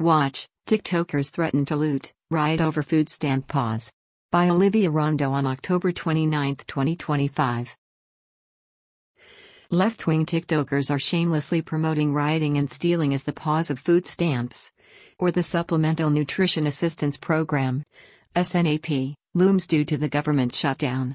Watch, TikTokers threaten to loot, riot over food stamp pause. By Olivia Rondo on October 29, 2025. Left-wing TikTokers are shamelessly promoting rioting and stealing as the pause of food stamps, or the Supplemental Nutrition Assistance Program, SNAP, looms due to the government shutdown.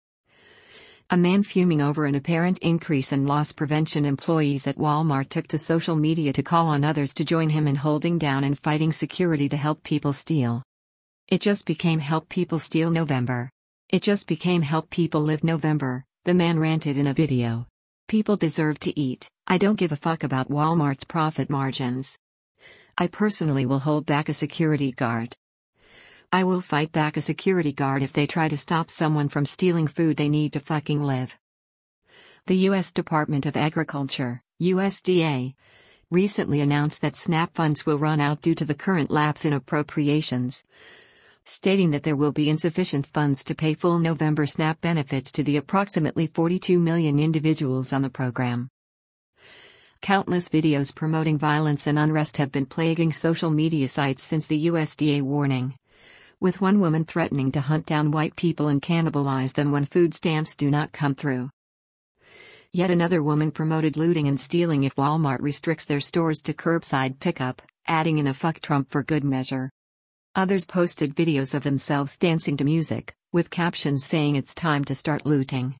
A man fuming over an apparent increase in loss prevention employees at Walmart took to social media to call on others to join him in holding down and fighting security to help people steal. It just became Help People Steal November. It just became Help People Live November, the man ranted in a video. People deserve to eat. I don't give a fuck about Walmart's profit margins. I personally will hold back a security guard. I will fight back a security guard if they try to stop someone from stealing food they need to fucking live. The U.S. Department of Agriculture, USDA, recently announced that SNAP funds will run out due to the current lapse in appropriations, stating that there will be insufficient funds to pay full November SNAP benefits to the approximately 42 million individuals on the program. Countless videos promoting violence and unrest have been plaguing social media sites since the USDA warning, with one woman threatening to hunt down white people and cannibalize them when food stamps do not come through. Yet another woman promoted looting and stealing if Walmart restricts their stores to curbside pickup, adding in a "fuck Trump" for good measure. Others posted videos of themselves dancing to music, with captions saying it's time to start looting.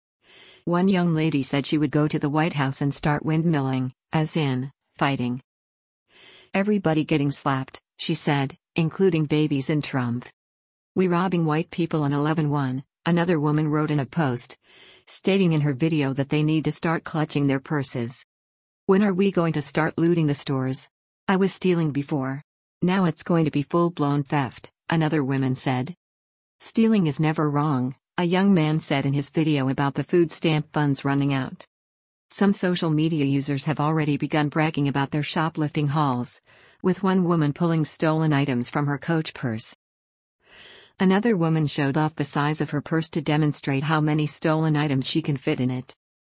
One young lady said she would go to the White House and start windmilling, as in, fighting. Everybody getting slapped, she said, including babies in Trump. We robbing white people on 11/1, another woman wrote in a post, stating in her video that they need to start clutching their purses. When are we going to start looting the stores? I was stealing before. Now it's going to be full-blown theft, another woman said. Stealing is never wrong, a young man said in his video about the food stamp funds running out. Some social media users have already begun bragging about their shoplifting hauls, with one woman pulling stolen items from her Coach purse. Another woman showed off the size of her purse to demonstrate how many stolen items she can fit in it.